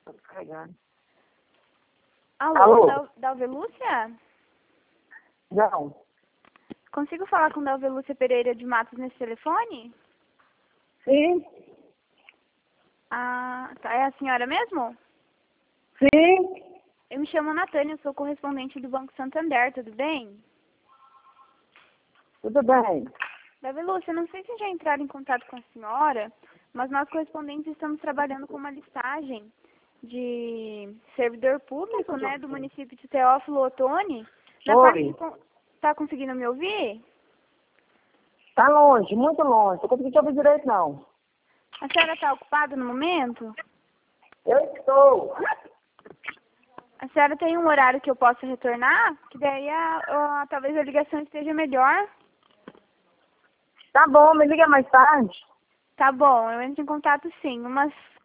Tô descarregando. Alô, Alô? Dalva Lúcia? Não. Consigo falar com Dalva Lúcia Pereira de Matos nesse telefone? Sim. Ah, tá. É a senhora mesmo? Sim. Eu me chamo Natânia, eu sou correspondente do Banco Santander, tudo bem? Tudo bem. Dalva Lúcia, não sei se já entraram em contato com a senhora, mas nós correspondentes estamos trabalhando com uma listagem de servidor público, né, do município de Teófilo Otoni. Na parte Oi. de... Tá conseguindo me ouvir? Tá longe, muito longe. Não consegui te ouvir direito, não. A senhora está ocupada no momento? Eu estou. A senhora tem um horário que eu possa retornar? Que daí talvez a ligação esteja melhor. Tá bom, me liga mais tarde. Tá bom, eu entro em contato sim. Umas